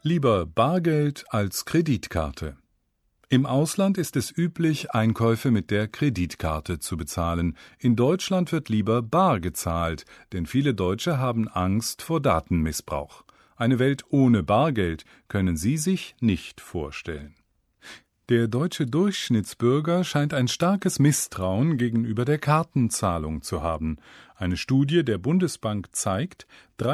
Lieber Bargeld als Kreditkarte. Im Ausland ist es üblich, Einkäufe mit der Kreditkarte zu bezahlen. In Deutschland wird lieber bar gezahlt, denn viele Deutsche haben Angst vor Datenmissbrauch. Eine Welt ohne Bargeld können Sie sich nicht vorstellen. Der deutsche Durchschnittsbürger scheint ein starkes Misstrauen gegenüber der Kartenzahlung zu haben. Eine Studie der Bundesbank zeigt,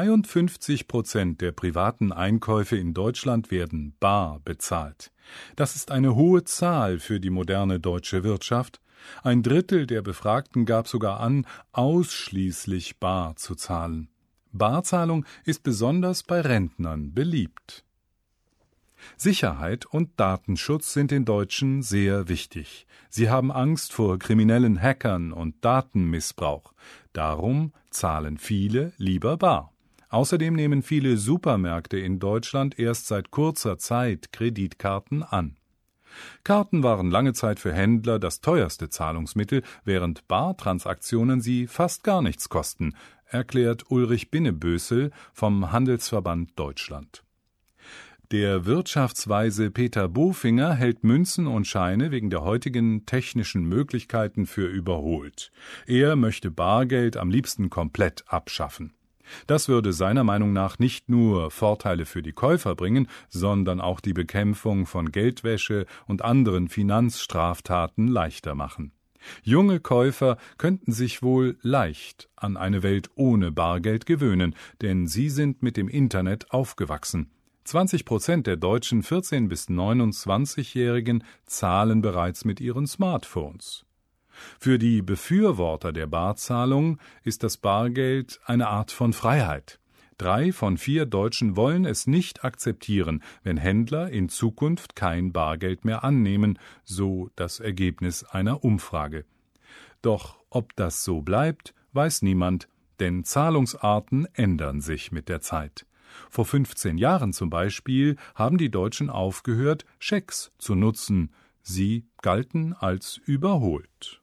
53% der privaten Einkäufe in Deutschland werden bar bezahlt. Das ist eine hohe Zahl für die moderne deutsche Wirtschaft. Ein Drittel der Befragten gab sogar an, ausschließlich bar zu zahlen. Barzahlung ist besonders bei Rentnern beliebt. Sicherheit und Datenschutz sind den Deutschen sehr wichtig. Sie haben Angst vor kriminellen Hackern und Datenmissbrauch. Darum zahlen viele lieber bar. Außerdem nehmen viele Supermärkte in Deutschland erst seit kurzer Zeit Kreditkarten an. Karten waren lange Zeit für Händler das teuerste Zahlungsmittel, während Bartransaktionen sie fast gar nichts kosten, erklärt Ulrich Binnebösel vom Handelsverband Deutschland. Der Wirtschaftsweise Peter Bofinger hält Münzen und Scheine wegen der heutigen technischen Möglichkeiten für überholt. Er möchte Bargeld am liebsten komplett abschaffen. Das würde seiner Meinung nach nicht nur Vorteile für die Käufer bringen, sondern auch die Bekämpfung von Geldwäsche und anderen Finanzstraftaten leichter machen. Junge Käufer könnten sich wohl leicht an eine Welt ohne Bargeld gewöhnen, denn sie sind mit dem Internet aufgewachsen. 20% der deutschen 14- bis 29-Jährigen zahlen bereits mit ihren Smartphones. Für die Befürworter der Barzahlung ist das Bargeld eine Art von Freiheit. 3 von 4 Deutschen wollen es nicht akzeptieren, wenn Händler in Zukunft kein Bargeld mehr annehmen, so das Ergebnis einer Umfrage. Doch ob das so bleibt, weiß niemand, denn Zahlungsarten ändern sich mit der Zeit. Vor 15 Jahren zum Beispiel haben die Deutschen aufgehört, Schecks zu nutzen. Sie galten als überholt.